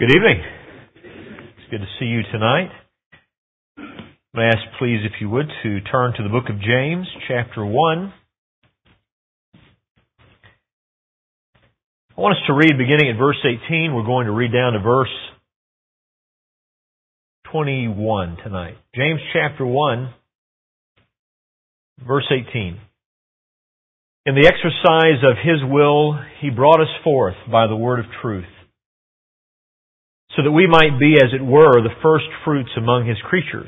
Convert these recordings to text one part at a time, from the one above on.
Good evening. It's good to see you tonight. I'm going to ask, please, if you would, to turn to the book of James, chapter 1. I want us to read beginning at verse 18. We're going to read down to verse 21 tonight. James chapter 1, verse 18. In the exercise of His will, He brought us forth by the word of truth, so that we might be, as it were, the first fruits among His creatures.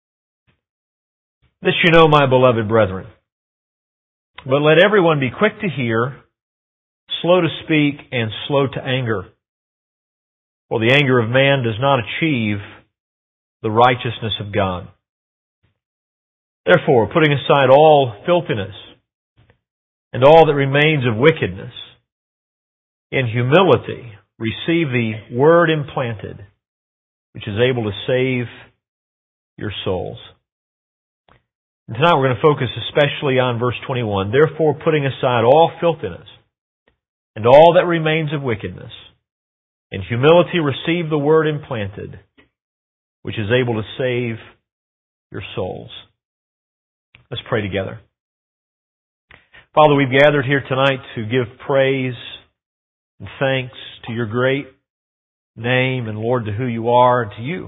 This you know, my beloved brethren. But let everyone be quick to hear, slow to speak, and slow to anger. For the anger of man does not achieve the righteousness of God. Therefore, putting aside all filthiness and all that remains of wickedness, in humility receive the word implanted, which is able to save your souls. And tonight we're going to focus especially on verse 21. Therefore, putting aside all filthiness and all that remains of wickedness, in humility receive the word implanted, which is able to save your souls. Let's pray together. Father, we've gathered here tonight to give praise and thanks to your great name, and Lord, to who you are and to you.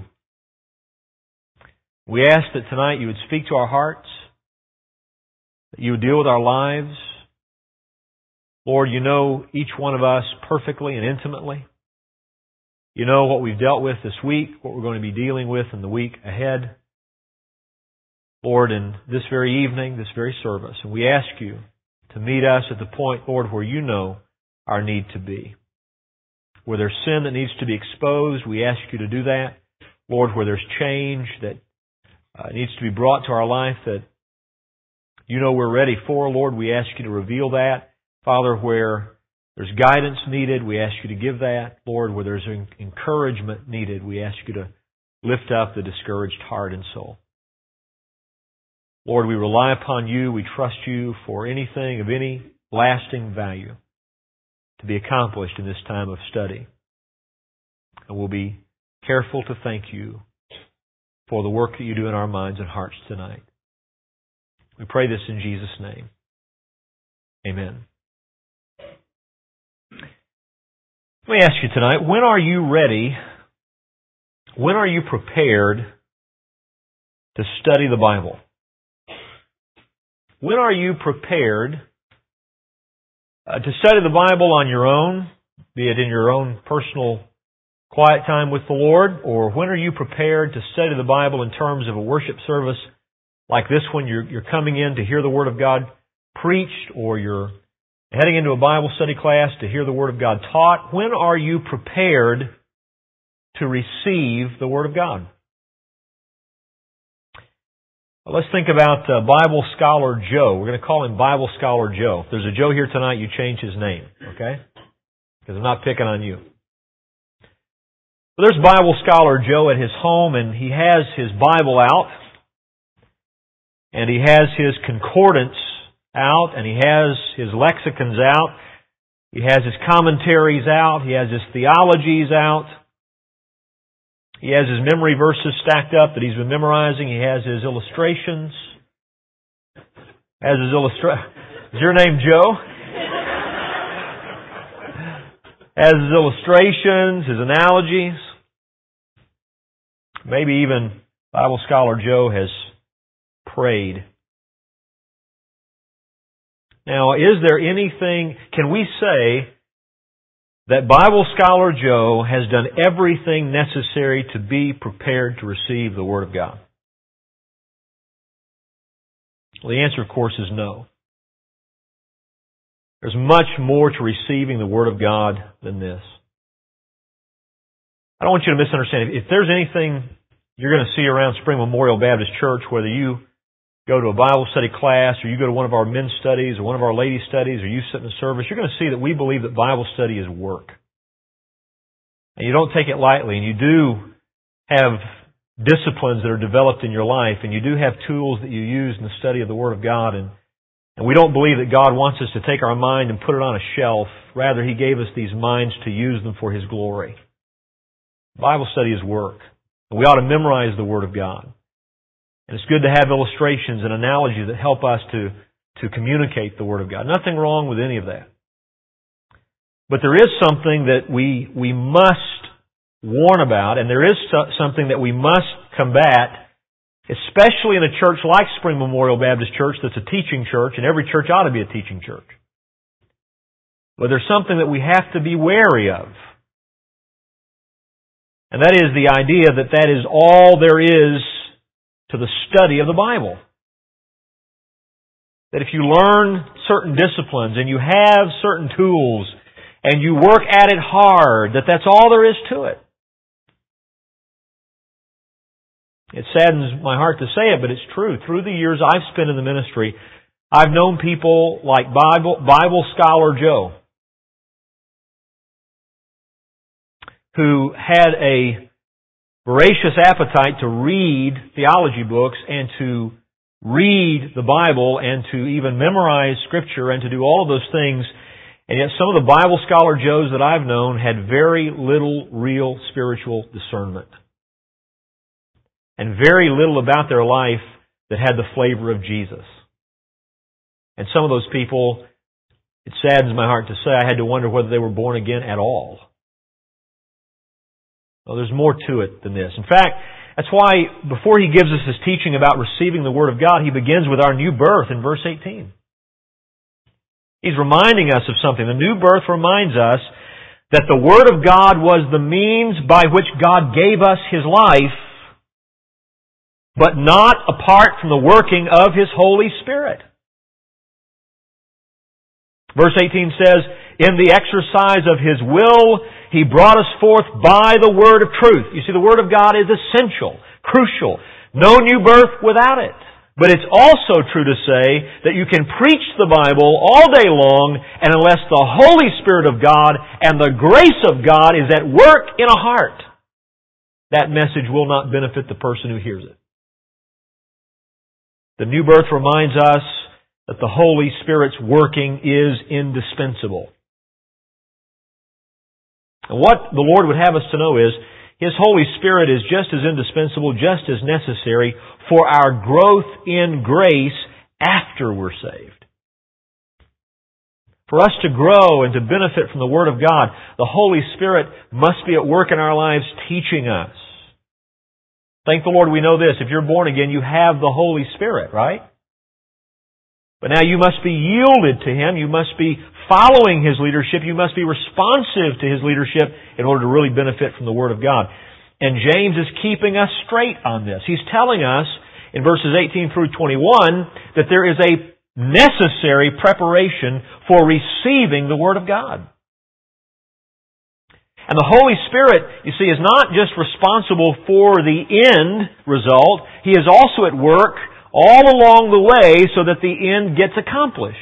We ask that tonight you would speak to our hearts, that you would deal with our lives. Lord, you know each one of us perfectly and intimately. You know what we've dealt with this week, what we're going to be dealing with in the week ahead. Lord, in this very evening, this very service, and we ask you to meet us at the point, Lord, where you know our need to be. Where there's sin that needs to be exposed, we ask you to do that. Lord, where there's change that needs to be brought to our life that you know we're ready for, Lord, we ask you to reveal that. Father, where there's guidance needed, we ask you to give that. Lord, where there's encouragement needed, we ask you to lift up the discouraged heart and soul. Lord, we rely upon you, we trust you for anything of any lasting value to be accomplished in this time of study. And we'll be careful to thank you for the work that you do in our minds and hearts tonight. We pray this in Jesus' name. Amen. Let me ask you tonight, when are you ready? When are you prepared to study the Bible? When are you prepared to study the Bible on your own, be it in your own personal quiet time with the Lord, or when are you prepared to study the Bible in terms of a worship service like this one? You're coming in to hear the Word of God preached, or you're heading into a Bible study class to hear the Word of God taught. When are you prepared to receive the Word of God? Let's think about Bible Scholar Joe. We're going to call him Bible Scholar Joe. If there's a Joe here tonight, you change his name, okay? Because I'm not picking on you. But there's Bible Scholar Joe at his home, and he has his Bible out, and he has his concordance out, and he has his lexicons out, he has his commentaries out, he has his theologies out. He has his memory verses stacked up that he's been memorizing. He has his illustrations. Is your name Joe? Has his illustrations, his analogies. Maybe even Bible Scholar Joe has prayed. Now, is there anything, can we say that Bible Scholar Joe has done everything necessary to be prepared to receive the Word of God? Well, the answer, of course, is no. There's much more to receiving the Word of God than this. I don't want you to misunderstand. If there's anything you're going to see around Spring Memorial Baptist Church, whether you go to a Bible study class, or you go to one of our men's studies, or one of our ladies' studies, or you sit in a service, you're going to see that we believe that Bible study is work. And you don't take it lightly, and you do have disciplines that are developed in your life, and you do have tools that you use in the study of the Word of God, and we don't believe that God wants us to take our mind and put it on a shelf. Rather, He gave us these minds to use them for His glory. Bible study is work. And we ought to memorize the Word of God. And it's good to have illustrations and analogies that help us to communicate the Word of God. Nothing wrong with any of that. But there is something that we must warn about, and there is something that we must combat, especially in a church like Spring Memorial Baptist Church that's a teaching church, and every church ought to be a teaching church. But there's something that we have to be wary of. And that is the idea that that is all there is to the study of the Bible. That if you learn certain disciplines and you have certain tools and you work at it hard, that's all there is to it. It saddens my heart to say it, but it's true. Through the years I've spent in the ministry, I've known people like Bible scholar Joe, who had a voracious appetite to read theology books and to read the Bible and to even memorize Scripture and to do all of those things. And yet some of the Bible scholar Joes that I've known had very little real spiritual discernment. And very little about their life that had the flavor of Jesus. And some of those people, it saddens my heart to say, I had to wonder whether they were born again at all. Well, there's more to it than this. In fact, that's why before he gives us his teaching about receiving the Word of God, he begins with our new birth in verse 18. He's reminding us of something. The new birth reminds us that the Word of God was the means by which God gave us His life, but not apart from the working of His Holy Spirit. Verse 18 says, in the exercise of His will, He brought us forth by the word of truth. You see, the Word of God is essential, crucial. No new birth without it. But it's also true to say that you can preach the Bible all day long, and unless the Holy Spirit of God and the grace of God is at work in a heart, that message will not benefit the person who hears it. The new birth reminds us that the Holy Spirit's working is indispensable. And what the Lord would have us to know is, His Holy Spirit is just as indispensable, just as necessary for our growth in grace after we're saved. For us to grow and to benefit from the Word of God, the Holy Spirit must be at work in our lives teaching us. Thank the Lord we know this. If you're born again, you have the Holy Spirit, right? But now you must be yielded to Him. You must be following His leadership. You must be responsive to His leadership in order to really benefit from the Word of God. And James is keeping us straight on this. He's telling us in verses 18 through 21 that there is a necessary preparation for receiving the Word of God. And the Holy Spirit, you see, is not just responsible for the end result. He is also at work all along the way so that the end gets accomplished.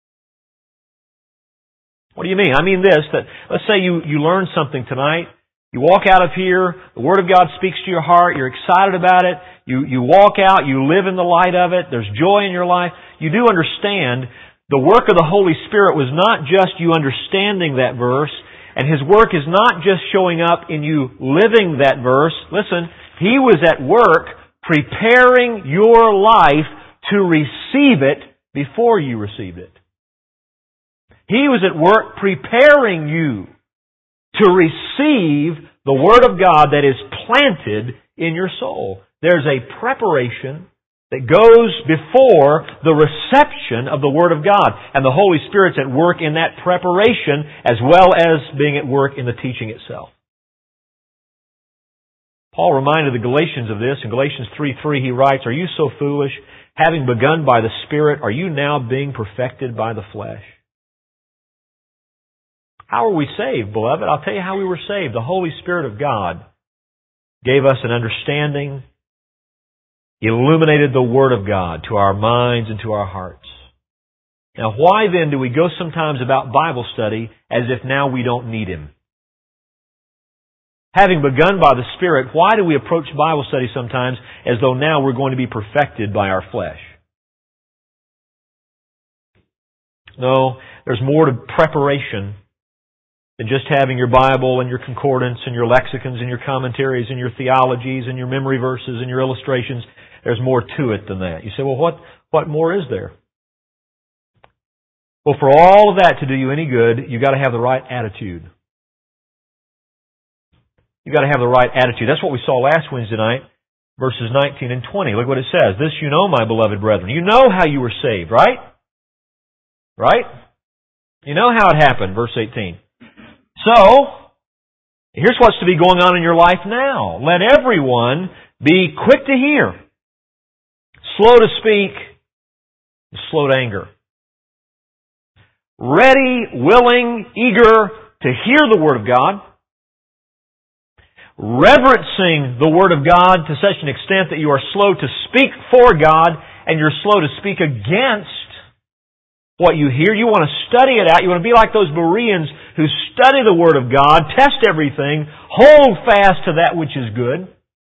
What do you mean? I mean this, that let's say you learn something tonight. You walk out of here, the Word of God speaks to your heart, you're excited about it, you walk out, you live in the light of it, there's joy in your life. You do understand the work of the Holy Spirit was not just you understanding that verse, and His work is not just showing up in you living that verse. Listen, He was at work preparing your life to receive it before you received it. He was at work preparing you to receive the Word of God that is planted in your soul. There's a preparation that goes before the reception of the Word of God. And the Holy Spirit's at work in that preparation as well as being at work in the teaching itself. Paul reminded the Galatians of this. In Galatians 3:3 he writes, "Are you so foolish? Having begun by the Spirit, are you now being perfected by the flesh?" How are we saved, beloved? I'll tell you how we were saved. The Holy Spirit of God gave us an understanding, illuminated the Word of God to our minds and to our hearts. Now, why then do we go sometimes about Bible study as if now we don't need Him? Having begun by the Spirit, why do we approach Bible study sometimes as though now we're going to be perfected by our flesh? No, there's more to preparation than just having your Bible and your concordance and your lexicons and your commentaries and your theologies and your memory verses and your illustrations. There's more to it than that. You say, well, what more is there? Well, for all of that to do you any good, you've got to have the right attitude. You've got to have the right attitude. That's what we saw last Wednesday night, verses 19 and 20. Look what it says. This you know, my beloved brethren. You know how you were saved, right? Right? You know how it happened, verse 18. So, here's what's to be going on in your life now. Let everyone be quick to hear, slow to speak, and slow to anger. Ready, willing, eager to hear the Word of God, reverencing the Word of God to such an extent that you are slow to speak for God and you're slow to speak against what you hear. You want to study it out. You want to be like those Bereans who study the Word of God, test everything, hold fast to that which is good.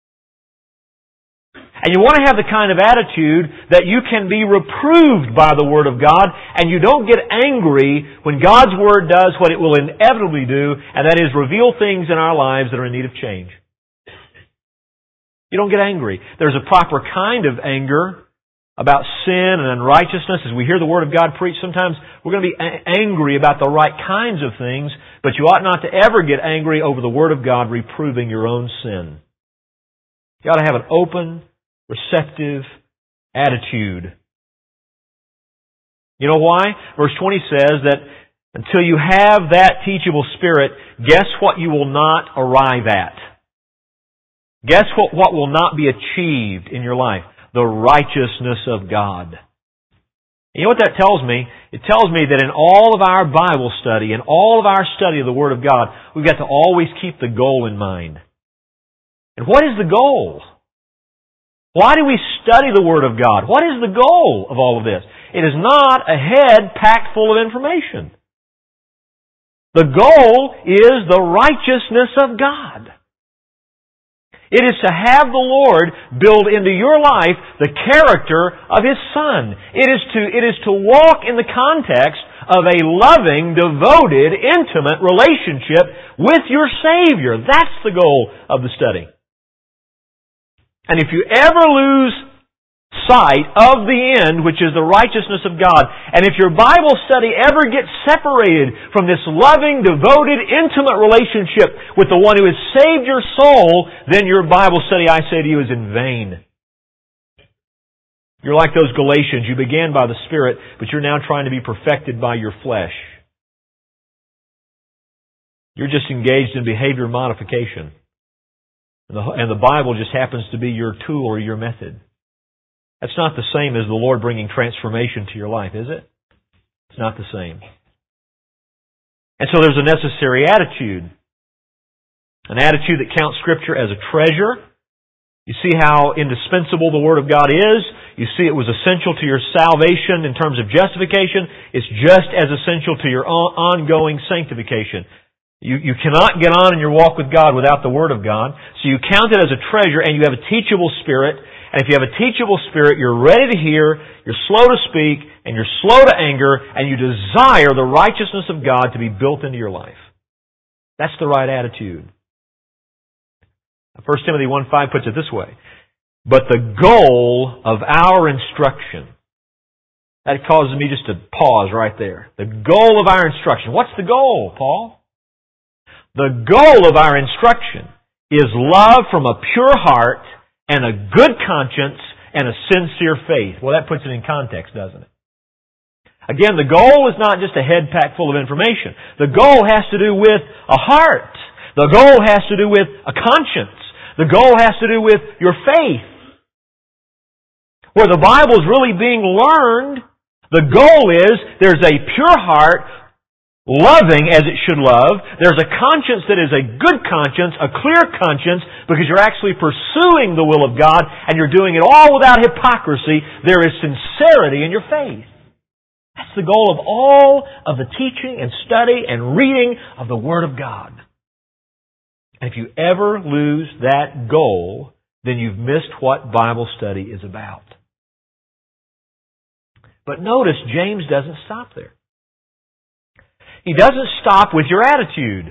And you want to have the kind of attitude that you can be reproved by the Word of God and you don't get angry when God's Word does what it will inevitably do, and that is reveal things in our lives that are in need of change. You don't get angry. There's a proper kind of anger about sin and unrighteousness. As we hear the Word of God preached, sometimes we're going to be angry about the right kinds of things, but you ought not to ever get angry over the Word of God reproving your own sin. You ought to have an open, receptive attitude. You know why? Verse 20 says that until you have that teachable spirit, guess what you will not arrive at? Guess what will not be achieved in your life? The righteousness of God. And you know what that tells me? It tells me that in all of our Bible study, in all of our study of the Word of God, we've got to always keep the goal in mind. And what is the goal? Why do we study the Word of God? What is the goal of all of this? It is not a head packed full of information. The goal is the righteousness of God. It is to have the Lord build into your life the character of His Son. It is to walk in the context of a loving, devoted, intimate relationship with your Savior. That's the goal of the study. And if you ever lose sight of the end, which is the righteousness of God, and if your Bible study ever gets separated from this loving, devoted, intimate relationship with the one who has saved your soul, then your Bible study, I say to you, is in vain. You're like those Galatians. You began by the Spirit, but you're now trying to be perfected by your flesh. You're just engaged in behavior modification. And the Bible just happens to be your tool or your method. That's not the same as the Lord bringing transformation to your life, is it? It's not the same. And so there's a necessary attitude. An attitude that counts Scripture as a treasure. You see how indispensable the Word of God is. You see it was essential to your salvation in terms of justification. It's just as essential to your ongoing sanctification. You cannot get on in your walk with God without the Word of God. So you count it as a treasure and you have a teachable spirit. And if you have a teachable spirit, you're ready to hear, you're slow to speak, and you're slow to anger, and you desire the righteousness of God to be built into your life. That's the right attitude. 1 Timothy 1:5 puts it this way. But the goal of our instruction. That causes me just to pause right there. The goal of our instruction. What's the goal, Paul? The goal of our instruction is love from a pure heart and a good conscience and a sincere faith. Well, that puts it in context, doesn't it? Again, the goal is not just a head packed full of information. The goal has to do with a heart. The goal has to do with a conscience. The goal has to do with your faith. Where the Bible is really being learned, the goal is there's a pure heart, loving as it should love. There's a conscience that is a good conscience, a clear conscience, because you're actually pursuing the will of God and you're doing it all without hypocrisy. There is sincerity in your faith. That's the goal of all of the teaching and study and reading of the Word of God. And if you ever lose that goal, then you've missed what Bible study is about. But notice, James doesn't stop there. He doesn't stop with your attitude.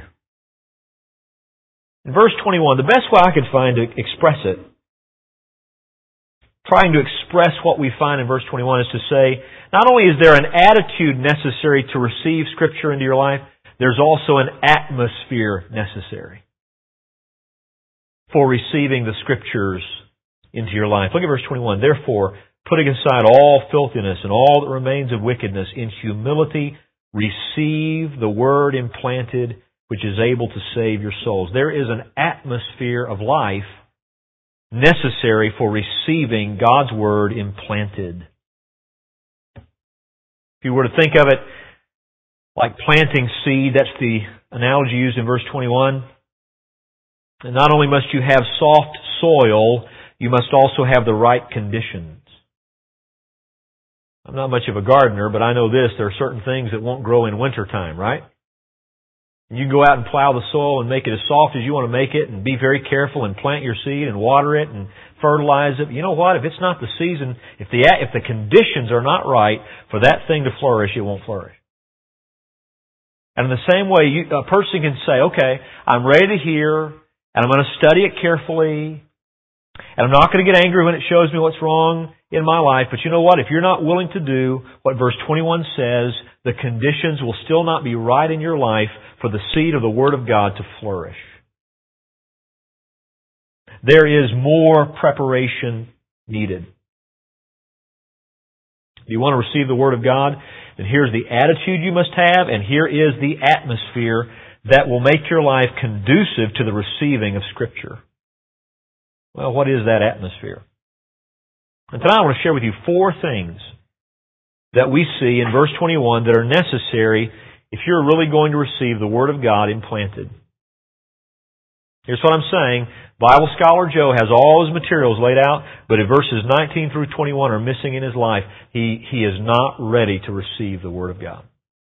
In verse 21, the best way I could find to express it, trying to express what we find in verse 21 is to say, not only is there an attitude necessary to receive Scripture into your life, there's also an atmosphere necessary for receiving the Scriptures into your life. Look at verse 21. Therefore, putting aside all filthiness and all that remains of wickedness, in humility receive the Word implanted, which is able to save your souls. There is an atmosphere of life necessary for receiving God's Word implanted. If you were to think of it like planting seed, that's the analogy used in verse 21. And not only must you have soft soil, you must also have the right conditions. I'm not much of a gardener, but I know this, there are certain things that won't grow in wintertime, right? You can go out and plow the soil and make it as soft as you want to make it and be very careful and plant your seed and water it and fertilize it. You know what? If it's not the season, if the conditions are not right for that thing to flourish, it won't flourish. And in the same way, a person can say, okay, I'm ready to hear and I'm going to study it carefully and I'm not going to get angry when it shows me what's wrong in my life. But you know what? If you're not willing to do what verse 21 says, the conditions will still not be right in your life for the seed of the Word of God to flourish. There is more preparation needed. Do you want to receive the Word of God? Then here's the attitude you must have, and here is the atmosphere that will make your life conducive to the receiving of Scripture. Well, what is that atmosphere? And tonight I want to share with you 4 things that we see in verse 21 that are necessary if you're really going to receive the Word of God implanted. Here's what I'm saying. Bible Scholar Joe has all his materials laid out, but if verses 19 through 21 are missing in his life, he is not ready to receive the Word of God.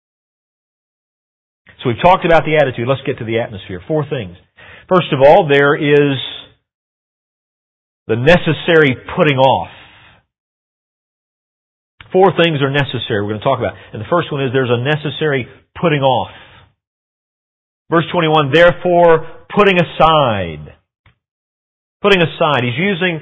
So we've talked about the attitude. Let's get to the atmosphere. 4 things. First of all, there is the necessary putting off. 4 things are necessary we're going to talk about. And the first one is there's a necessary putting off. Verse 21, therefore, putting aside. Putting aside. He's using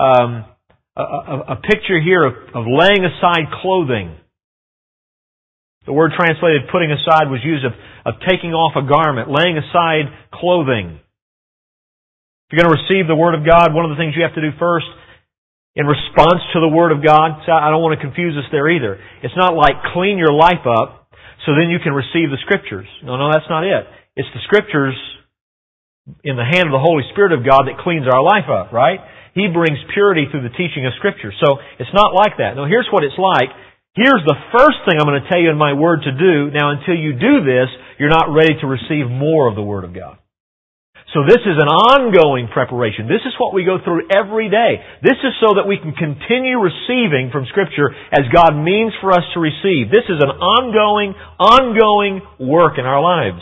a picture here of laying aside clothing. The word translated putting aside was used of taking off a garment, laying aside clothing. If you're going to receive the Word of God, one of the things you have to do first in response to the Word of God, so I don't want to confuse us there either. It's not like clean your life up so then you can receive the Scriptures. No, that's not it. It's the Scriptures in the hand of the Holy Spirit of God that cleans our life up, right? He brings purity through the teaching of Scripture. So it's not like that. No, here's what it's like. Here's the first thing I'm going to tell you in my Word to do. Now, until you do this, you're not ready to receive more of the Word of God. So this is an ongoing preparation. This is what we go through every day. This is so that we can continue receiving from Scripture as God means for us to receive. This is an ongoing work in our lives.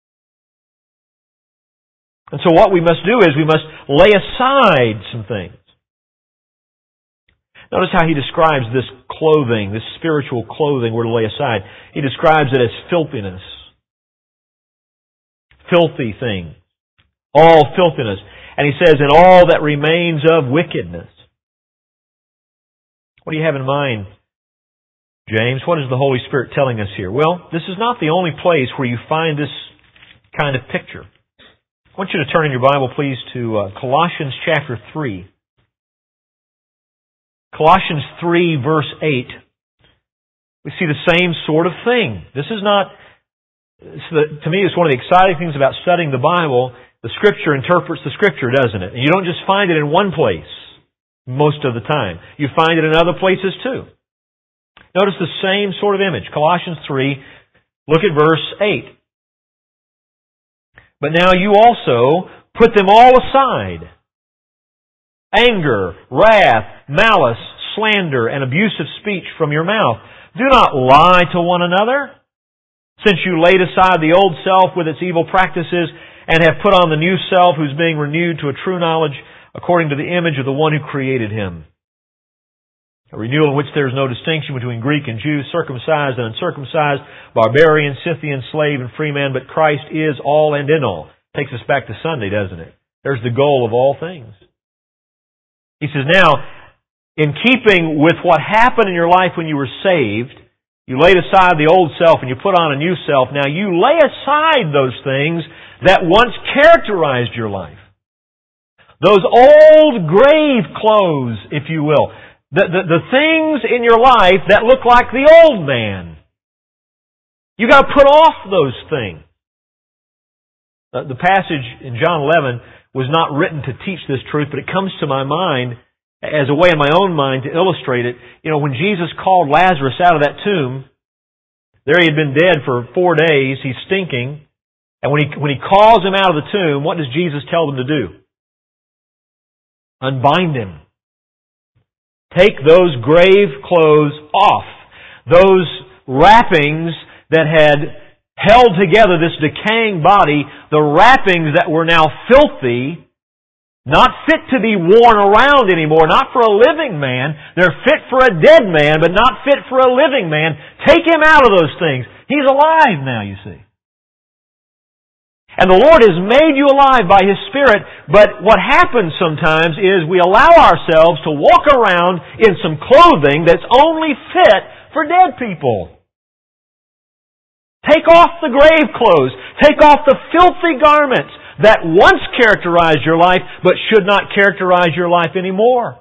And so what we must do is we must lay aside some things. Notice how he describes this clothing, this spiritual clothing we're to lay aside. He describes it as filthiness. Filthy things. All filthiness. And he says, and all that remains of wickedness. What do you have in mind, James? What is the Holy Spirit telling us here? Well, this is not the only place where you find this kind of picture. I want you to turn in your Bible, please, to Colossians chapter 3. Colossians 3, verse 8. We see the same sort of thing. This is not... to me, it's one of the exciting things about studying the Bible. The Scripture interprets the Scripture, doesn't it? And you don't just find it in one place most of the time. You find it in other places too. Notice the same sort of image. Colossians 3, look at verse 8. But now you also put them all aside. Anger, wrath, malice, slander, and abusive speech from your mouth. Do not lie to one another, since you laid aside the old self with its evil practices and have put on the new self who's being renewed to a true knowledge according to the image of the one who created him. A renewal in which there is no distinction between Greek and Jew, circumcised and uncircumcised, barbarian, Scythian, slave and free man, but Christ is all and in all. Takes us back to Sunday, doesn't it? There's the goal of all things. He says, now, in keeping with what happened in your life when you were saved, you laid aside the old self and you put on a new self. Now you lay aside those things that once characterized your life. Those old grave clothes, if you will. The things in your life that look like the old man. You got to put off those things. The passage in John 11 was not written to teach this truth, but it comes to my mind as a way in my own mind to illustrate it. You know, when Jesus called Lazarus out of that tomb, there he had been dead for 4 days, he's stinking, and when he calls him out of the tomb, what does Jesus tell them to do? Unbind him. Take those grave clothes off. Those wrappings that had held together this decaying body, the wrappings that were now filthy, not fit to be worn around anymore, not for a living man. They're fit for a dead man, but not fit for a living man. Take him out of those things. He's alive now, you see. And the Lord has made you alive by His Spirit, but what happens sometimes is we allow ourselves to walk around in some clothing that's only fit for dead people. Take off the grave clothes. Take off the filthy garments that once characterized your life, but should not characterize your life anymore.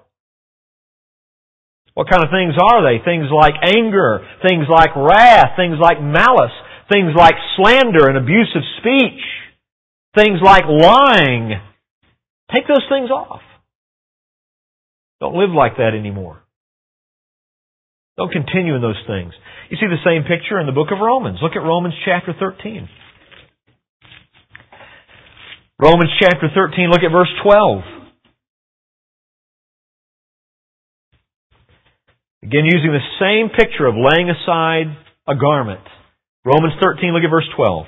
What kind of things are they? Things like anger, things like wrath, things like malice, things like slander and abusive speech, things like lying. Take those things off. Don't live like that anymore. Don't continue in those things. You see the same picture in the book of Romans. Look at Romans chapter 13. Romans chapter 13, look at verse 12. Again, using the same picture of laying aside a garment. Romans 13, look at verse 12.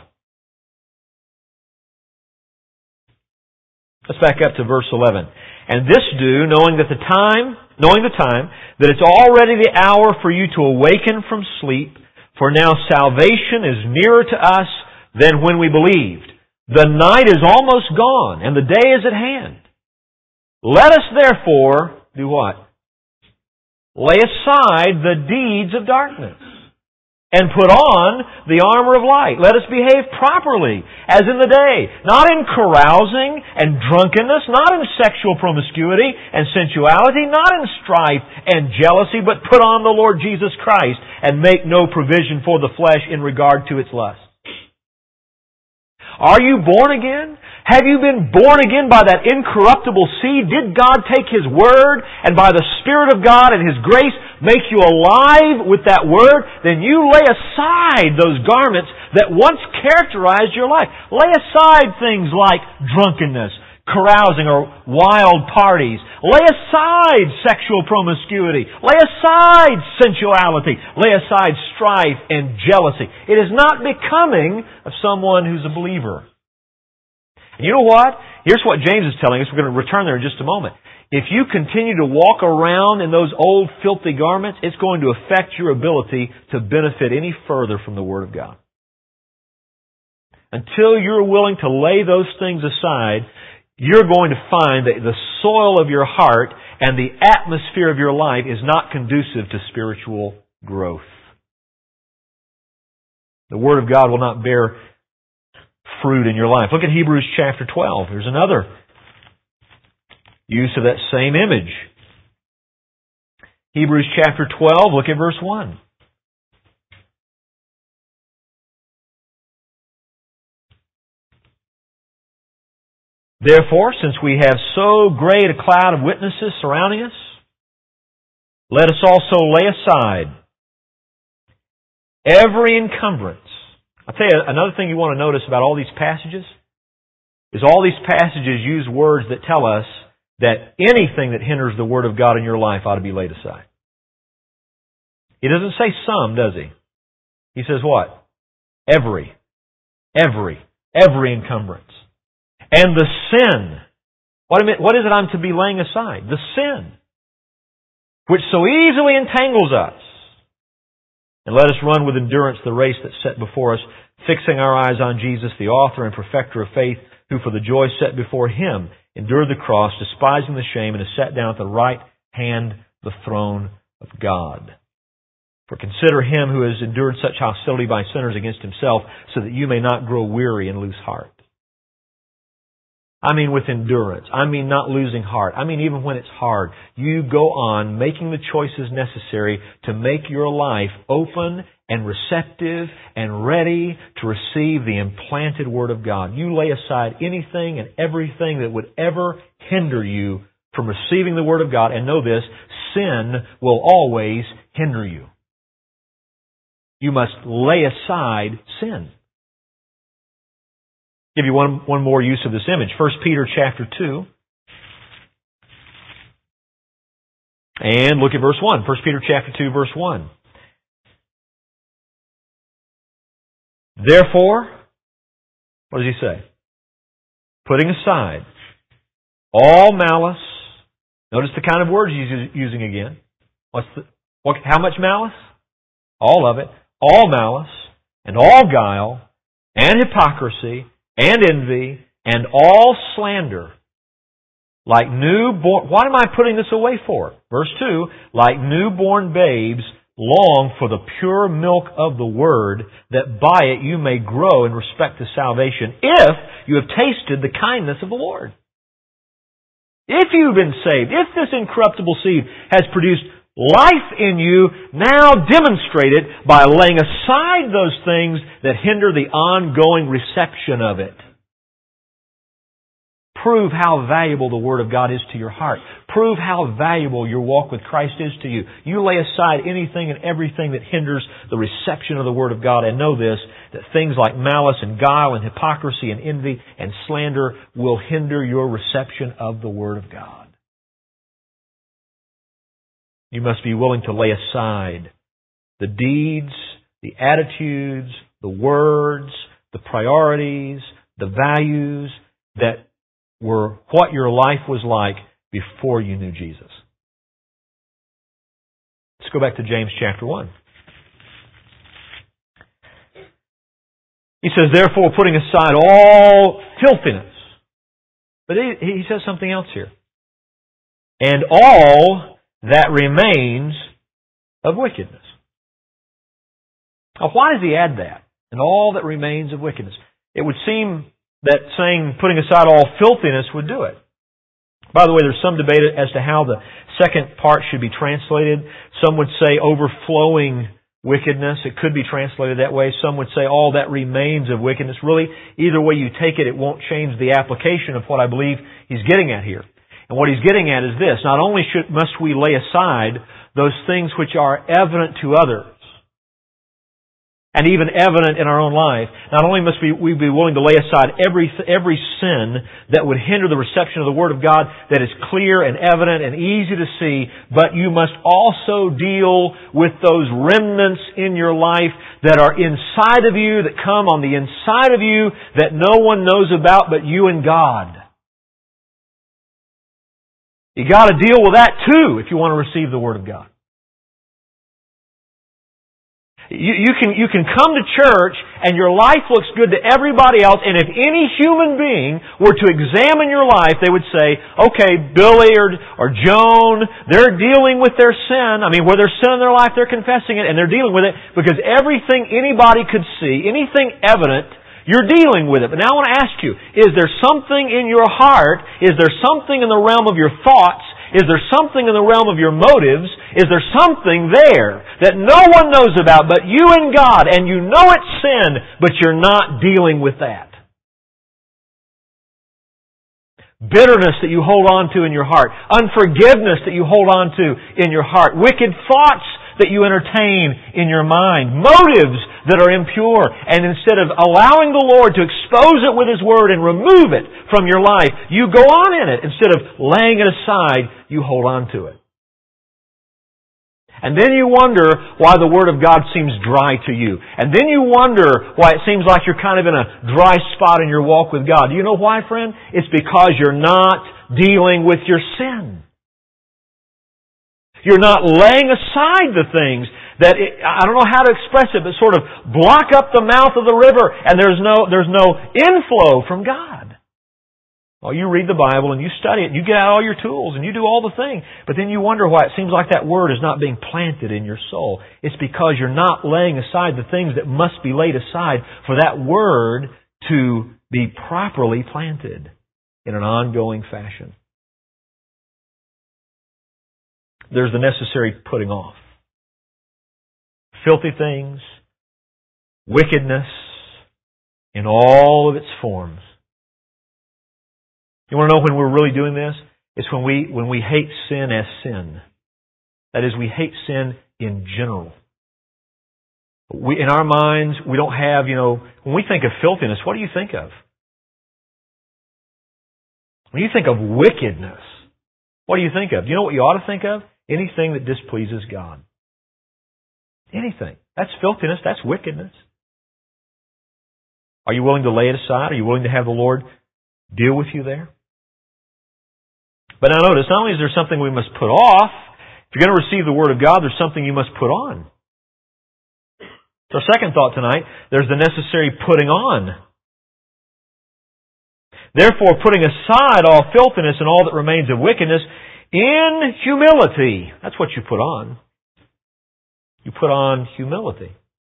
Let's back up to verse 11. And this do, knowing the time, that it's already the hour for you to awaken from sleep, for now salvation is nearer to us than when we believed. The night is almost gone, and the day is at hand. Let us therefore do what? Lay aside the deeds of darkness and put on the armor of light. Let us behave properly, as in the day, not in carousing and drunkenness, not in sexual promiscuity and sensuality, not in strife and jealousy, but put on the Lord Jesus Christ and make no provision for the flesh in regard to its lust. Are you born again? Have you been born again by that incorruptible seed? Did God take His Word and by the Spirit of God and His grace make you alive with that Word? Then you lay aside those garments that once characterized your life. Lay aside things like drunkenness, carousing, or wild parties. Lay aside sexual promiscuity. Lay aside sensuality. Lay aside strife and jealousy. It is not becoming of someone who's a believer. And you know what? Here's what James is telling us. We're going to return there in just a moment. If you continue to walk around in those old filthy garments, it's going to affect your ability to benefit any further from the Word of God. Until you're willing to lay those things aside, you're going to find that the soil of your heart and the atmosphere of your life is not conducive to spiritual growth. The Word of God will not bear fruit in your life. Look at Hebrews chapter 12. Here's another use of that same image. Hebrews chapter 12, look at verse 1. Therefore, since we have so great a cloud of witnesses surrounding us, let us also lay aside every encumbrance. I'll tell you another thing you want to notice about all these passages is all these passages use words that tell us that anything that hinders the Word of God in your life ought to be laid aside. He doesn't say some, does he? He says what? Every encumbrance. And the sin. What is it I'm to be laying aside? The sin. which so easily entangles us. And let us run with endurance the race that's set before us, fixing our eyes on Jesus, the author and perfecter of faith, who for the joy set before Him endured the cross, despising the shame, and is set down at the right hand of the throne of God. For consider Him who has endured such hostility by sinners against Himself, so that you may not grow weary and lose heart. I mean with endurance. I mean not losing heart. I mean even when it's hard. You go on making the choices necessary to make your life open and receptive and ready to receive the implanted Word of God. You lay aside anything and everything that would ever hinder you from receiving the Word of God. And know this, sin will always hinder you. You must lay aside sin. Give you one more use of this image. 1 Peter chapter 2. And look at verse 1. 1 Peter chapter 2, verse 1. Therefore, what does he say? Putting aside all malice. Notice the kind of words he's using again. How much malice? All of it. All malice, and all guile, and hypocrisy, and envy, and all slander. Like newborn... What am I putting this away for? Verse 2, like newborn babes, long for the pure milk of the Word, that by it you may grow in respect to salvation, if you have tasted the kindness of the Lord. If you've been saved, if this incorruptible seed has produced life in you, now demonstrate it by laying aside those things that hinder the ongoing reception of it. Prove how valuable the Word of God is to your heart. Prove how valuable your walk with Christ is to you. You lay aside anything and everything that hinders the reception of the Word of God, and know this, that things like malice and guile and hypocrisy and envy and slander will hinder your reception of the Word of God. You must be willing to lay aside the deeds, the attitudes, the words, the priorities, the values that were what your life was like before you knew Jesus. Let's go back to James chapter 1. He says, therefore, putting aside all filthiness. But he says something else here. And all that remains of wickedness. Now, why does he add that? And all that remains of wickedness. It would seem that saying putting aside all filthiness would do it. By the way, there's some debate as to how the second part should be translated. Some would say overflowing wickedness. It could be translated that way. Some would say all that remains of wickedness. Really, either way you take it, it won't change the application of what I believe he's getting at here. And what he's getting at is this. Not only must we lay aside those things which are evident to others, and even evident in our own life, not only must we be willing to lay aside every sin that would hinder the reception of the Word of God that is clear and evident and easy to see, but you must also deal with those remnants in your life that are inside of you, that come on the inside of you, that no one knows about but you and God. You got to deal with that too if you want to receive the Word of God. You can come to church and your life looks good to everybody else, and if any human being were to examine your life, they would say, okay, Billy or Joan, they're dealing with their sin. I mean, where there's sin in their life, they're confessing it and they're dealing with it, because everything anybody could see, anything evident, you're dealing with it. But now I want to ask you, is there something in your heart? Is there something in the realm of your thoughts? Is there something in the realm of your motives? Is there something there that no one knows about but you and God, and you know it's sin, but you're not dealing with that? Bitterness that you hold on to in your heart. Unforgiveness that you hold on to in your heart. Wicked thoughts that you entertain in your mind. Motives that are impure. And instead of allowing the Lord to expose it with His Word and remove it from your life, you go on in it. Instead of laying it aside, you hold on to it. And then you wonder why the Word of God seems dry to you. And then you wonder why it seems like you're kind of in a dry spot in your walk with God. Do you know why, friend? It's because you're not dealing with your sin. You're not laying aside the things that, I don't know how to express it, but sort of block up the mouth of the river, and there's no inflow from God. Well, you read the Bible and you study it, and you get out all your tools, and you do all the things, but then you wonder why it seems like that Word is not being planted in your soul. It's because you're not laying aside the things that must be laid aside for that Word to be properly planted in an ongoing fashion. There's the necessary putting off. Filthy things, wickedness in all of its forms. You want to know when we're really doing this? It's when we hate sin as sin. That is, we hate sin in general. In our minds, we don't have, when we think of filthiness, what do you think of? When you think of wickedness, what do you think of? Do you know what you ought to think of? Anything that displeases God. Anything. That's filthiness. That's wickedness. Are you willing to lay it aside? Are you willing to have the Lord deal with you there? But now notice, not only is there something we must put off, if you're going to receive the Word of God, there's something you must put on. So our second thought tonight, there's the necessary putting on. Therefore, putting aside all filthiness and all that remains of wickedness, in humility. That's what you put on. You put on humility.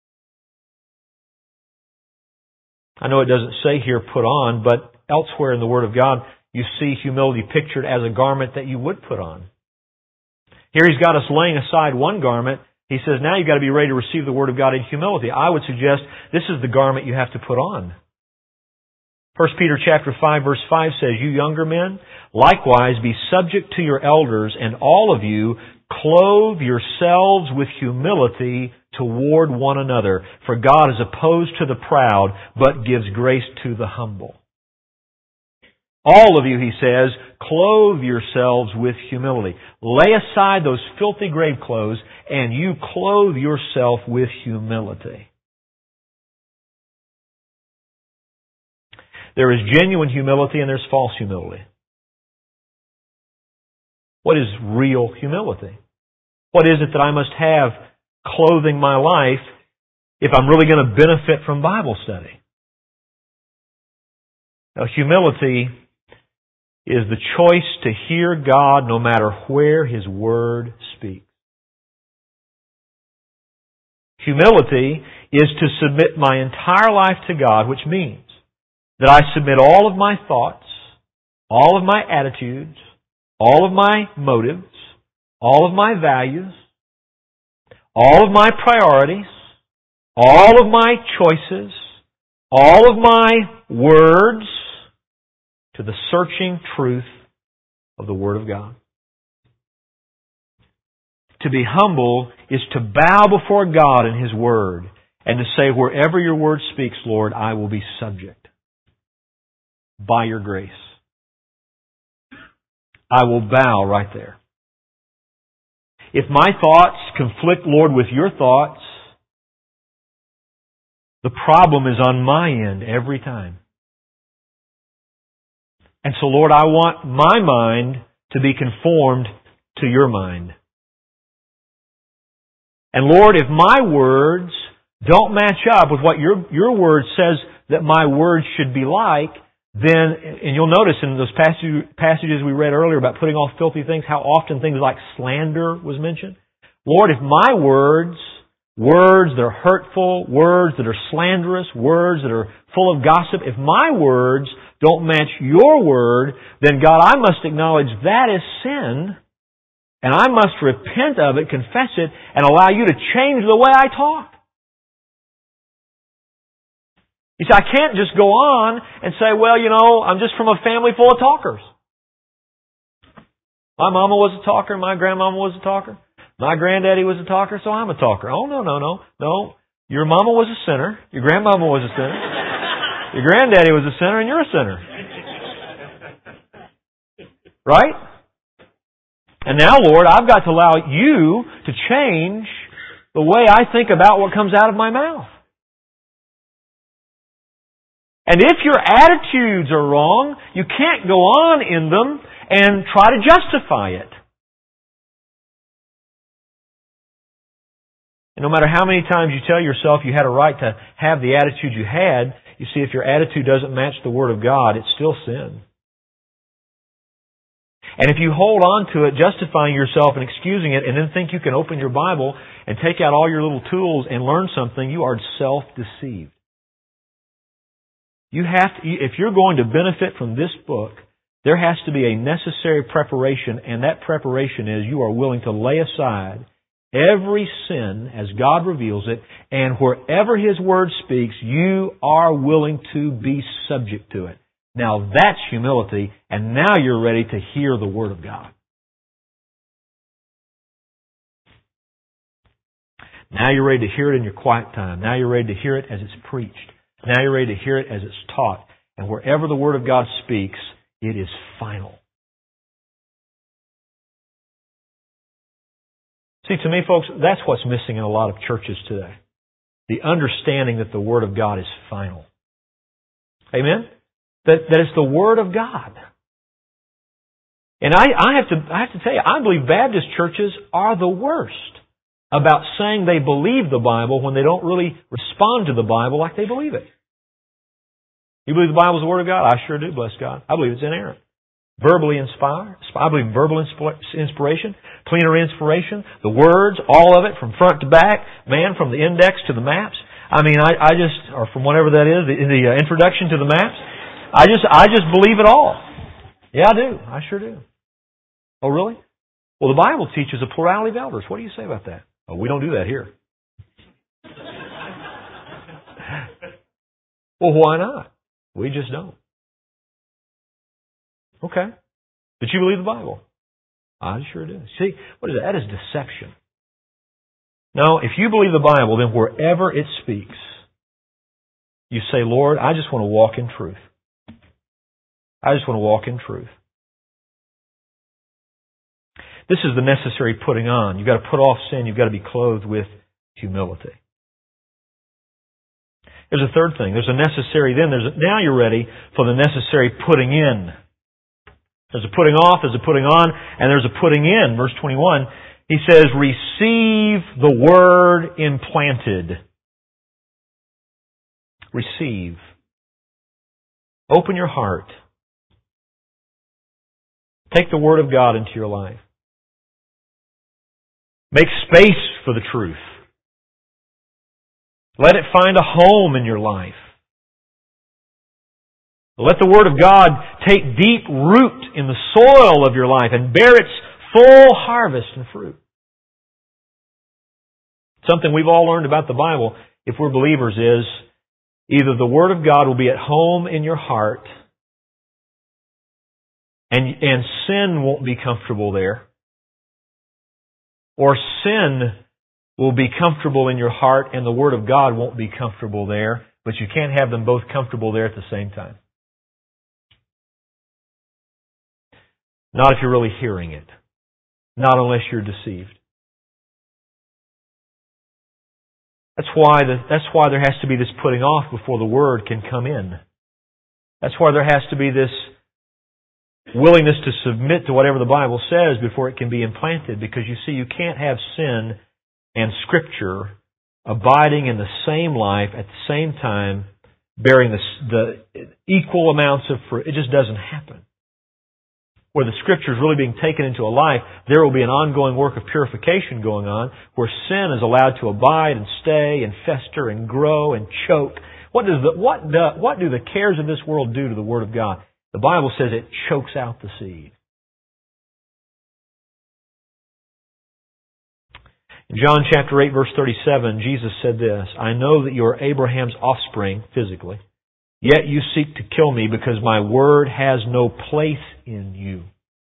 I know it doesn't say here put on, but elsewhere in the Word of God, you see humility pictured as a garment that you would put on. Here He's got us laying aside one garment. He says, now you've got to be ready to receive the Word of God in humility. I would suggest this is the garment you have to put on. 1 Peter chapter 5 verse 5 says, you younger men, likewise be subject to your elders, and all of you clothe yourselves with humility toward one another. For God is opposed to the proud, but gives grace to the humble. All of you, he says, clothe yourselves with humility. Lay aside those filthy grave clothes, and you clothe yourself with humility. There is genuine humility and there's false humility. What is real humility? What is it that I must have clothing my life if I'm really going to benefit from Bible study? Now, humility is the choice to hear God no matter where His Word speaks. Humility is to submit my entire life to God, which means that I submit all of my thoughts, all of my attitudes, all of my motives, all of my values, all of my priorities, all of my choices, all of my words to the searching truth of the Word of God. To be humble is to bow before God and His Word and to say, wherever your Word speaks, Lord, I will be subject by your grace. I will bow right there. If my thoughts conflict, Lord, with your thoughts, the problem is on my end every time. And so, Lord, I want my mind to be conformed to your mind. And Lord, if my words don't match up with what your word says that my words should be like, then, and you'll notice in those passages we read earlier about putting off filthy things, how often things like slander was mentioned. Lord, if my words that are hurtful, words that are slanderous, words that are full of gossip, if my words don't match your word, then God, I must acknowledge that is sin, and I must repent of it, confess it, and allow you to change the way I talk. You see, I can't just go on and say, well, I'm just from a family full of talkers. My mama was a talker, my grandmama was a talker, my granddaddy was a talker, so I'm a talker. Oh, no. Your mama was a sinner, your grandmama was a sinner, your granddaddy was a sinner, and you're a sinner. Right? And now, Lord, I've got to allow you to change the way I think about what comes out of my mouth. And if your attitudes are wrong, you can't go on in them and try to justify it. And no matter how many times you tell yourself you had a right to have the attitude you had, you see, if your attitude doesn't match the Word of God, it's still sin. And if you hold on to it, justifying yourself and excusing it, and then think you can open your Bible and take out all your little tools and learn something, you are self-deceived. You have to, if you're going to benefit from this book, there has to be a necessary preparation, and that preparation is you are willing to lay aside every sin as God reveals it, and wherever His Word speaks, you are willing to be subject to it. Now that's humility, and now you're ready to hear the Word of God. Now you're ready to hear it in your quiet time. Now you're ready to hear it as it's preached. Now you're ready to hear it as it's taught. And wherever the Word of God speaks, it is final. See, to me, folks, that's what's missing in a lot of churches today. The understanding that the Word of God is final. Amen? That it's the Word of God. And I have to tell you, I believe Baptist churches are the worst about saying they believe the Bible when they don't really respond to the Bible like they believe it. You believe the Bible is the Word of God? I sure do, bless God. I believe it's inerrant. Verbally inspired. I believe verbal inspiration, plenary inspiration, the words, all of it from front to back, man, from the index to the maps. I mean, I just, or from whatever that is, the introduction to the maps. I just believe it all. Yeah, I do. I sure do. Oh, really? Well, the Bible teaches a plurality of elders. What do you say about that? Oh, we don't do that here. Well, why not? We just don't. Okay. But you believe the Bible? I sure do. See, what is that? That is deception. No, if you believe the Bible, then wherever it speaks, you say, Lord, I just want to walk in truth. I just want to walk in truth. This is the necessary putting on. You've got to put off sin. You've got to be clothed with humility. There's a third thing. There's a necessary then. Now you're ready for the necessary putting in. There's a putting off, there's a putting on, and there's a putting in. Verse 21, he says, receive the word implanted. Receive. Open your heart. Take the Word of God into your life. Make space for the truth. Let it find a home in your life. Let the Word of God take deep root in the soil of your life and bear its full harvest and fruit. Something we've all learned about the Bible, if we're believers, is either the Word of God will be at home in your heart and sin won't be comfortable there, or sin will be comfortable in your heart and the Word of God won't be comfortable there, but you can't have them both comfortable there at the same time. Not if you're really hearing it. Not unless you're deceived. That's why there has to be this putting off before the Word can come in. That's why there has to be this willingness to submit to whatever the Bible says before it can be implanted. Because you see, you can't have sin and Scripture abiding in the same life at the same time, bearing the equal amounts of fruit. It just doesn't happen. Where the Scripture is really being taken into a life, there will be an ongoing work of purification going on, where sin is allowed to abide and stay and fester and grow and choke. What do the cares of this world do to the Word of God? The Bible says it chokes out the seed. In John chapter 8, verse 37, Jesus said this, I know that you are Abraham's offspring, physically, yet you seek to kill me because my word has no place in you.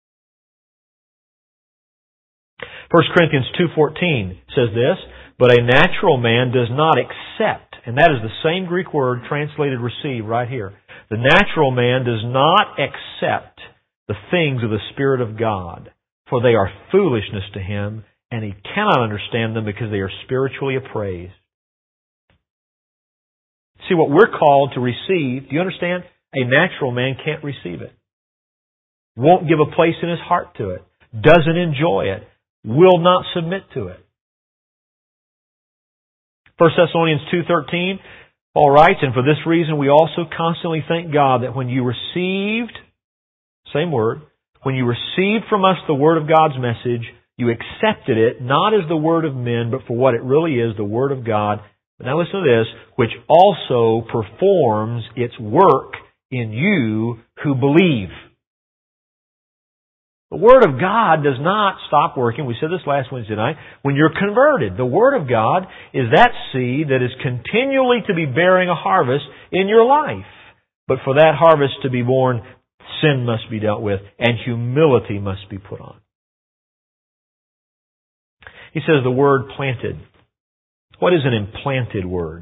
1 Corinthians 2:14 says this, but a natural man does not accept, and that is the same Greek word translated receive right here. The natural man does not accept the things of the Spirit of God, for they are foolishness to him, and he cannot understand them because they are spiritually appraised. See, what we're called to receive, do you understand? A natural man can't receive it. Won't give a place in his heart to it. Doesn't enjoy it. Will not submit to it. 1 Thessalonians 2:13, Paul writes, "And for this reason we also constantly thank God that when you received," same word, "when you received from us the word of God's message, you accepted it not as the word of men, but for what it really is, the word of God." But now listen to this, "which also performs its work in you who believe." The Word of God does not stop working. We said this last Wednesday night. When you're converted, the Word of God is that seed that is continually to be bearing a harvest in your life. But for that harvest to be born, sin must be dealt with and humility must be put on. He says the word planted. What is an implanted word?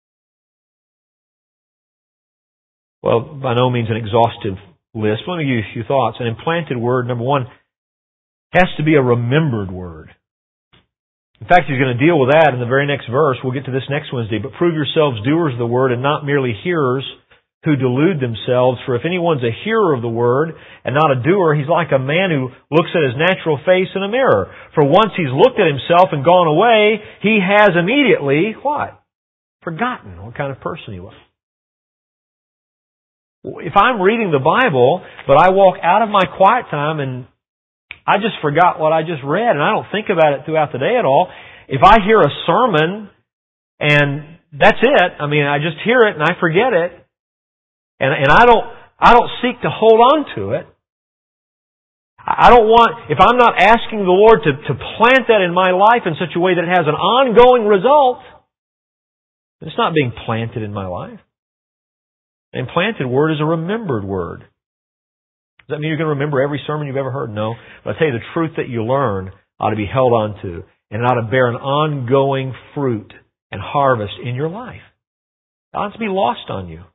Well, by no means an exhaustive list. Let me give you a few thoughts. An implanted word, number one, has to be a remembered word. In fact, he's going to deal with that in the very next verse. We'll get to this next Wednesday. "But prove yourselves doers of the word and not merely hearers who delude themselves. For if anyone's a hearer of the word and not a doer, he's like a man who looks at his natural face in a mirror. For once he's looked at himself and gone away, he has immediately," what? "Forgotten what kind of person he was." If I'm reading the Bible, but I walk out of my quiet time and I just forgot what I just read and I don't think about it throughout the day at all, if I hear a sermon and that's it, I just hear it and I forget it, and I don't seek to hold on to it. If I'm not asking the Lord to plant that in my life in such a way that it has an ongoing result, it's not being planted in my life. An implanted word is a remembered word. Does that mean you're going to remember every sermon you've ever heard? No. But I tell you, the truth that you learn ought to be held on to, and it ought to bear an ongoing fruit and harvest in your life. It ought to be lost on you.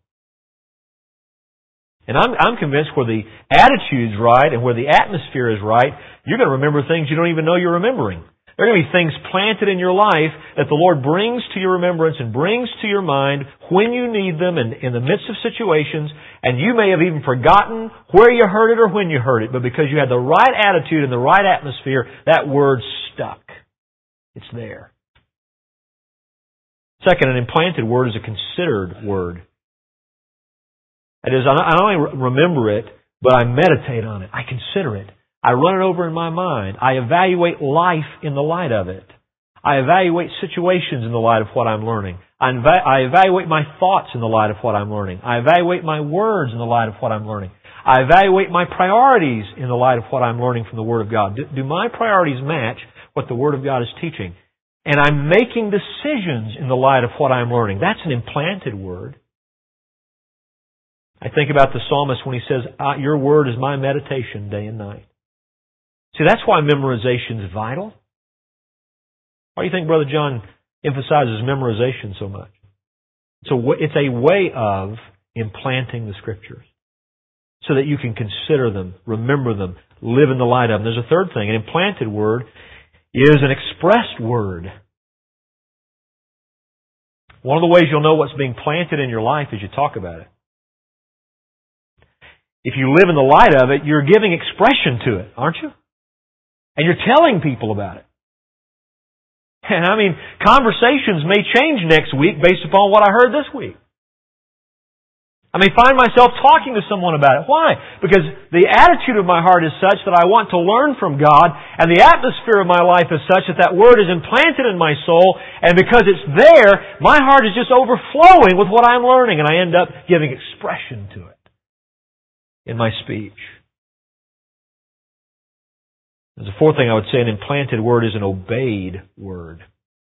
And I'm convinced where the attitude's right and where the atmosphere is right, you're going to remember things you don't even know you're remembering. There are going to be things planted in your life that the Lord brings to your remembrance and brings to your mind when you need them and in the midst of situations, and you may have even forgotten where you heard it or when you heard it, but because you had the right attitude and the right atmosphere, that word stuck. It's there. Second, an implanted word is a considered word. That is, I not only remember it, but I meditate on it. I consider it. I run it over in my mind. I evaluate life in the light of it. I evaluate situations in the light of what I'm learning. I evaluate my thoughts in the light of what I'm learning. I evaluate my words in the light of what I'm learning. I evaluate my priorities in the light of what I'm learning from the Word of God. Do my priorities match what the Word of God is teaching? And I'm making decisions in the light of what I'm learning. That's an implanted word. I think about the psalmist when he says, "Your word is my meditation day and night." See, that's why memorization is vital. Why do you think Brother John emphasizes memorization so much? It's a way of implanting the Scriptures so that you can consider them, remember them, live in the light of them. There's a third thing. An implanted word is an expressed word. One of the ways you'll know what's being planted in your life is you talk about it. If you live in the light of it, you're giving expression to it, aren't you? And you're telling people about it. And conversations may change next week based upon what I heard this week. I may find myself talking to someone about it. Why? Because the attitude of my heart is such that I want to learn from God, and the atmosphere of my life is such that Word is implanted in my soul, and because it's there, my heart is just overflowing with what I'm learning, and I end up giving expression to it in my speech. There's a fourth thing I would say, an implanted word is an obeyed word.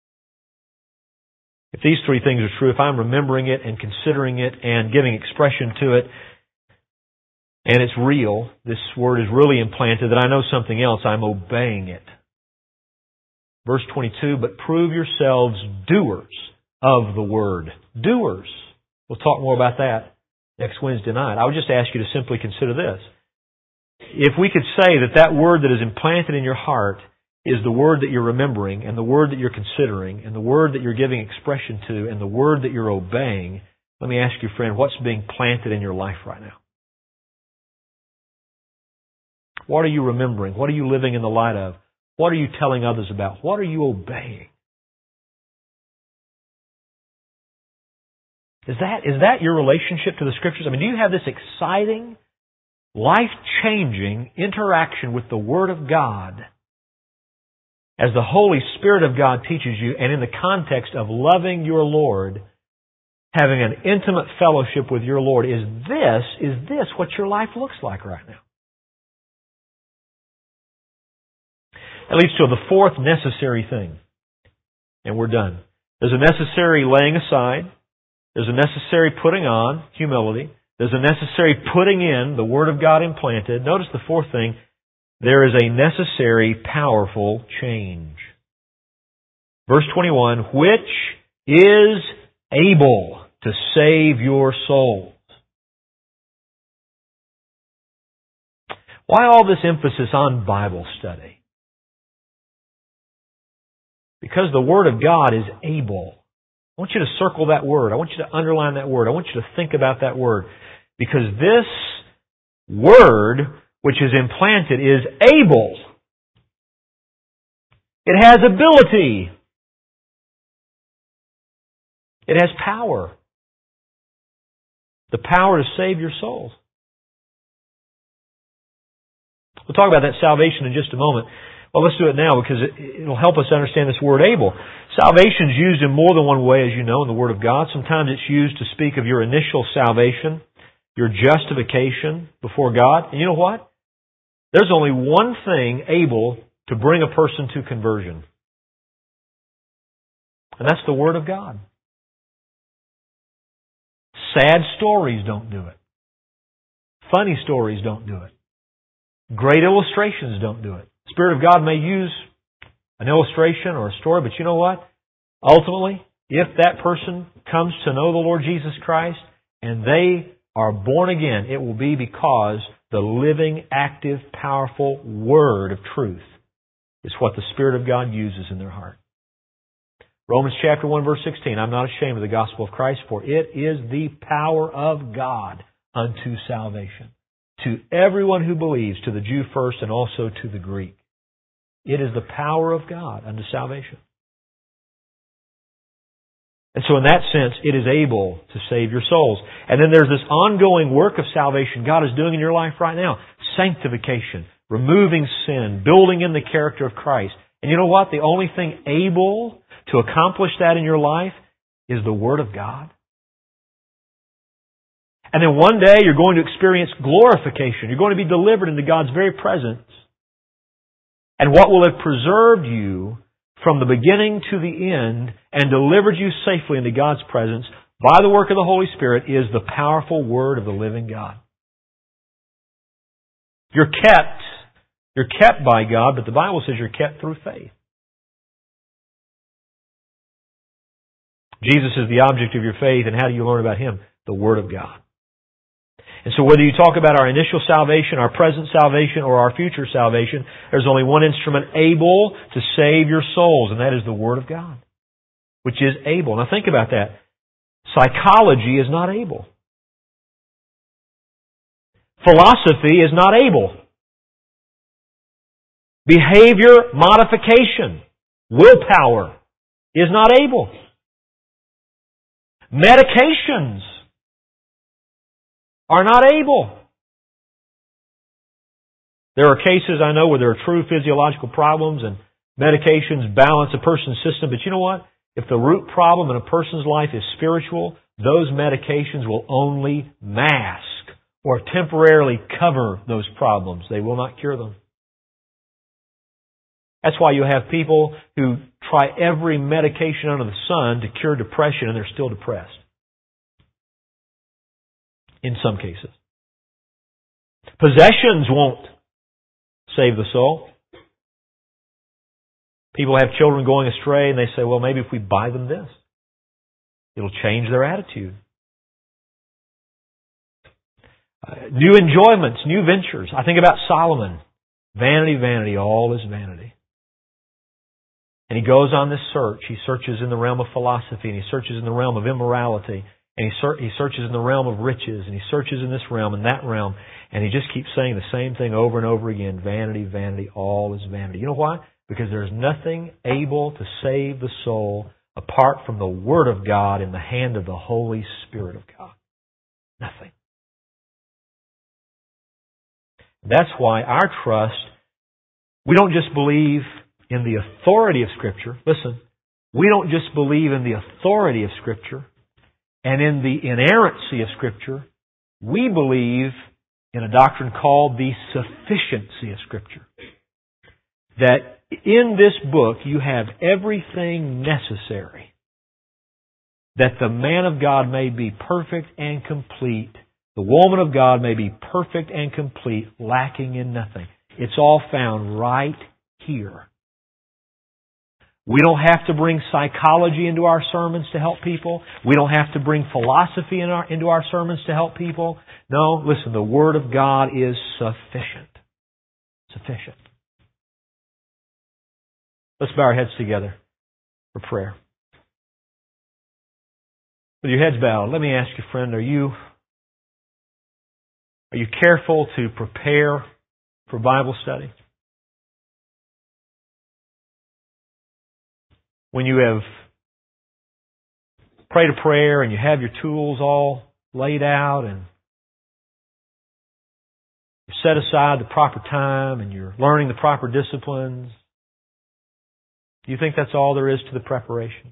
If these three things are true, if I'm remembering it and considering it and giving expression to it, and it's real, this word is really implanted, then I know something else, I'm obeying it. Verse 22, "But prove yourselves doers of the word." Doers. We'll talk more about that next Wednesday night. I would just ask you to simply consider this. If we could say that word that is implanted in your heart is the word that you're remembering, and the word that you're considering, and the word that you're giving expression to, and the word that you're obeying, let me ask you, friend, what's being planted in your life right now? What are you remembering? What are you living in the light of? What are you telling others about? What are you obeying? Is that your relationship to the Scriptures? I mean, do you have this exciting, life-changing interaction with the Word of God as the Holy Spirit of God teaches you, and in the context of loving your Lord, having an intimate fellowship with your Lord? Is this what your life looks like right now? That leads to the fourth necessary thing. And we're done. There's a necessary laying aside. There's a necessary putting on, humility. There's a necessary putting in, the Word of God implanted. Notice the fourth thing. There is a necessary, powerful change. Verse 21, which is able to save your souls. Why all this emphasis on Bible study? Because the Word of God is able. I want you to circle that word. I want you to underline that word. I want you to think about that word. Because this Word, which is implanted, is able. It has ability. It has power. The power to save your souls. We'll talk about that salvation in just a moment. Well, let's do it now because it'll help us understand this word able. Salvation is used in more than one way, as you know, in the Word of God. Sometimes it's used to speak of your initial salvation, your justification before God. And you know what? There's only one thing able to bring a person to conversion. And that's the Word of God. Sad stories don't do it. Funny stories don't do it. Great illustrations don't do it. The Spirit of God may use an illustration or a story, but you know what? Ultimately, if that person comes to know the Lord Jesus Christ and they are born again, it will be because the living, active, powerful Word of truth is what the Spirit of God uses in their heart. Romans chapter 1 verse 16, I'm not ashamed of the gospel of Christ, for it is the power of God unto salvation. To everyone who believes, to the Jew first and also to the Greek. It is the power of God unto salvation. And so in that sense, it is able to save your souls. And then there's this ongoing work of salvation God is doing in your life right now. Sanctification, removing sin, building in the character of Christ. And you know what? The only thing able to accomplish that in your life is the Word of God. And then one day you're going to experience glorification. You're going to be delivered into God's very presence. And what will have preserved you from the beginning to the end and delivered you safely into God's presence by the work of the Holy Spirit is the powerful Word of the living God. You're kept by God, but the Bible says you're kept through faith. Jesus is the object of your faith, and how do you learn about Him? The Word of God. And so whether you talk about our initial salvation, our present salvation, or our future salvation, there's only one instrument able to save your souls, and that is the Word of God, which is able. Now think about that. Psychology is not able. Philosophy is not able. Behavior modification, willpower, is not able. Medications are not able. There are cases I know where there are true physiological problems and medications balance a person's system, but you know what? If the root problem in a person's life is spiritual, those medications will only mask or temporarily cover those problems. They will not cure them. That's why you have people who try every medication under the sun to cure depression and they're still depressed. In some cases. Possessions won't save the soul. People have children going astray and they say, well, maybe if we buy them this, it'll change their attitude. New enjoyments, new ventures. I think about Solomon. Vanity, vanity, all is vanity. And he goes on this search. He searches in the realm of philosophy and he searches in the realm of immorality. And he searches in the realm of riches, and he searches in this realm and that realm, and he just keeps saying the same thing over and over again. Vanity, vanity, all is vanity. You know why? Because there's nothing able to save the soul apart from the Word of God in the hand of the Holy Spirit of God. Nothing. That's why our trust, we don't just believe in the authority of Scripture. Listen, we don't just believe in the authority of Scripture and in the inerrancy of Scripture. We believe in a doctrine called the sufficiency of Scripture. That in this book you have everything necessary that the man of God may be perfect and complete, the woman of God may be perfect and complete, lacking in nothing. It's all found right here. We don't have to bring psychology into our sermons to help people. We don't have to bring philosophy into our sermons to help people. No, listen, the Word of God is sufficient. Sufficient. Let's bow our heads together for prayer. With your heads bowed, let me ask you, friend, are you careful to prepare for Bible study? When you have prayed a prayer and you have your tools all laid out and you set aside the proper time and you're learning the proper disciplines, do you think that's all there is to the preparation?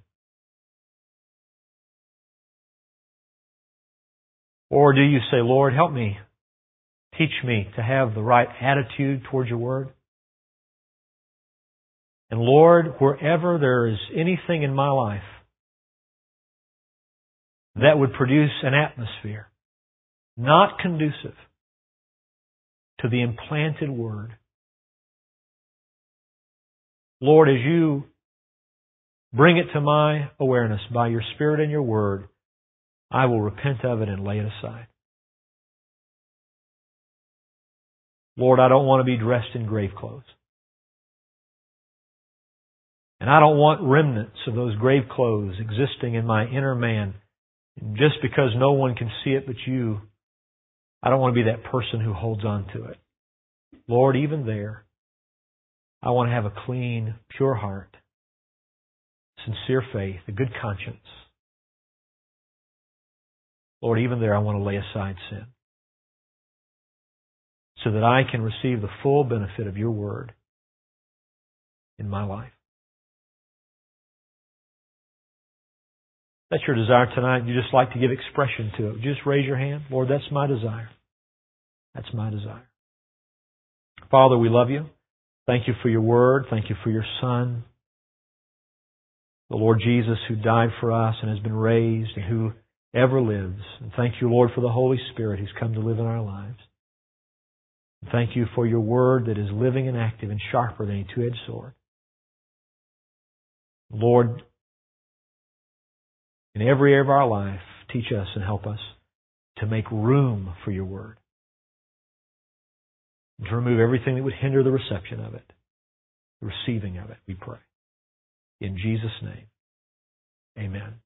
Or do you say, Lord, help me, teach me to have the right attitude towards your Word? And Lord, wherever there is anything in my life that would produce an atmosphere not conducive to the implanted Word, Lord, as you bring it to my awareness by your Spirit and your Word, I will repent of it and lay it aside. Lord, I don't want to be dressed in grave clothes. And I don't want remnants of those grave clothes existing in my inner man. Just because no one can see it but you, I don't want to be that person who holds on to it. Lord, even there, I want to have a clean, pure heart, sincere faith, a good conscience. Lord, even there I want to lay aside sin so that I can receive the full benefit of your Word in my life. That's your desire tonight. You just like to give expression to it. Just raise your hand. Lord, that's my desire. That's my desire. Father, we love you. Thank you for your Word. Thank you for your Son, the Lord Jesus, who died for us and has been raised and who ever lives. And thank you, Lord, for the Holy Spirit who's come to live in our lives. And thank you for your Word that is living and active and sharper than a two-edged sword. Lord, in every area of our life, teach us and help us to make room for your Word. And to remove everything that would hinder the reception of it, the receiving of it, we pray. In Jesus' name, amen.